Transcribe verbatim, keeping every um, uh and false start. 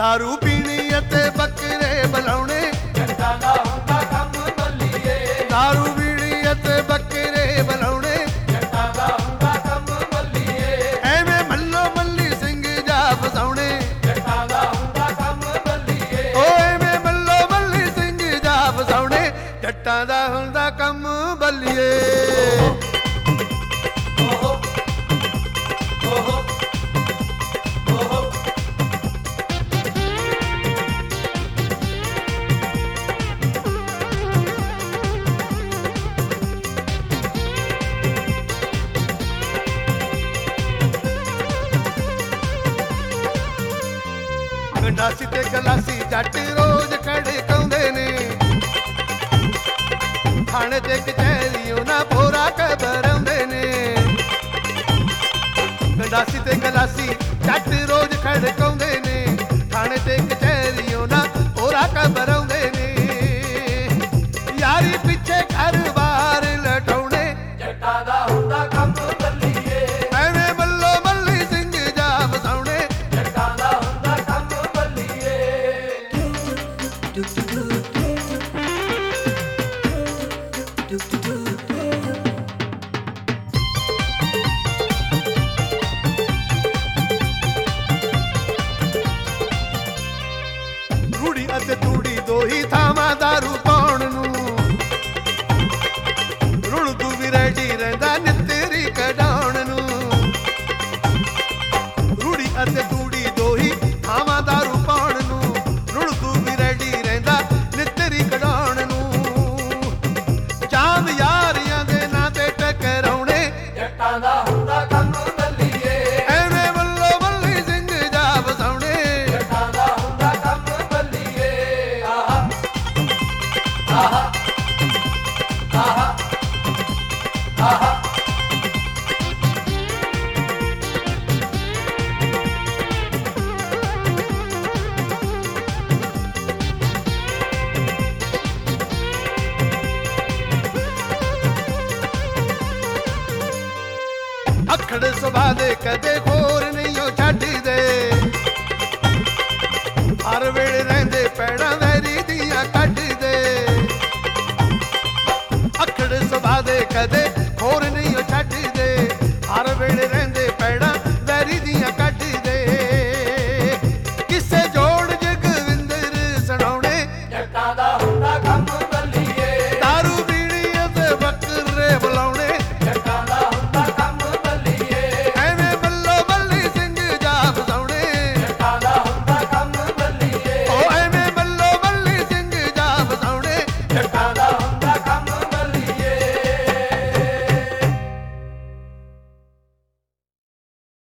दारू पीनी अते बकरे बुलाउने, ਜੱਟਾਂ ਦਾ ਹੁੰਦਾ ਕੰਮ ਬੱਲੀਏ। दारू पीनी अते बकरे बुलाउने, ਜੱਟਾਂ ਦਾ ਹੁੰਦਾ ਕੰਮ ਬੱਲੀਏ। ਐਵੇਂ ਮੱਲੋ ਮੱਲੀ ਸਿੰਘ ਜਾ ਫਸਾਉਣੇ, ਜੱਟਾਂ ਦਾ ਹੁੰਦਾ ਕੰਮ ਬੱਲੀਏ। ਓ ਐਵੇਂ ਮੱਲੋ ਮੱਲੀ ਸਿੰਘ ਜਾ ਫਸਾਉਣੇ, ਜੱਟਾਂ ਦਾ ਹੁੰਦਾ ਕੰਮ ਬੱਲੀਏ। ਓਹੋ ਓਹੋ ਓਹੋ ਗੰਡਾਸੀ ਤੇ ਗਲਾਸੀ ਜੱਟ ਰੋਜ਼ ਖੜਕਾਉਂਦੇ ਨੇ, ਥਾਣੇ ਤੇ ਕਚਹਿਰੀ ਉਹਨਾਂ ਭੋਰਾ ਕਬਰਾਉਂਦੇ ਨੇ। ਗੰਡਾਸੀ ਤੇ ਗਲਾਸੀ ਜੱਟ ਰੋਜ਼ ਖੜਕਾਉਂਦੇ ਨੇ, ਥਾਣੇ ਤੇ ਕਚਹਿਰੀ ਉਹਨਾਂ ਭੋਰਾ ਕਬਰਾਉਂਦੇ ਨੇ। ਯਾਰੀ ਪਿੱਛੇ ਘਰ-ਬਾਰ ਲਟਾਉਣੇ, ਜੱਟਾਂ ਦਾ ਹੁੰਦਾ ਕੰਮ ਬੱਲੀਏ। ਐਵੇਂ ਮੱਲੋ ਮੱਲੀ ਸਿੰਘ ਜਾ ਵਸਾਉਣੇ, ਜੱਟਾਂ ਦਾ ਹੁੰਦਾ ਕੰਮ ਬੱਲੀਏ। ਰੂੜੀ ਅਤੇ ਤੂੜੀ ਦੋਹੀ ਥਾਵਾਂ ਦਾਰੂ ਪਾਉਣ ਨੂੰ, ਰੁਲ ਤੂੰ ਵੀ ਰੈਡੀ ਰਹਿੰਦਾ ਨਿੱਤਰੀ ਕਢਾਉਣ ਨੂੰ। ਰੂੜੀ ਅਤੇ ਤੂੜੀ ਦੋਹੀ ਥਾਵਾਂ ਦਾਰੂ ਪਾਉਣ ਨੂੰ, ਰੁਲ ਤੂੰ ਵੀ ਰੈਡੀ ਰਹਿੰਦਾ ਨਿੱਤਰੀ ਕਢਾਉਣ ਨੂੰ। ਚਾਂਦ ਯਾਰੀਆਂ ਦੇ ਨਾਂ ਤੇ ਟਕਰਾਉਣੇ, ਜੱਟਾਂ ਦਾ ਹੁੰਦਾ ਕੰਮ ਬੱਲੀਏ। ਐਵੇਂ ਮੱਲੋ ਮੱਲੀ ਸਿੰਘ ਜਾ ਵਸਾਉਣੇ, ਜੱਟਾਂ ਦਾ ਹੁੰਦਾ ਕੰਮ ਬੱਲੀਏ। ਆਹਾ ਆਹਾ ਆਹਾ ਆਹਾ ਅਖੜ ਸੁਭਾ ਦੇ ਕਦੇ ਹੋਰ ਨਹੀਂ ਉਹ ਛੱਡਦੇ, ਹਰ ਵੇਲੇ ਰਹਿੰਦੇ ਪੈੜਾਂ ਵੈਰੀ ਦੀਆਂ ਕੱਢਦੇ। ਅਖੜ ਸੁਭਾ ਦੇ ਕਦੇ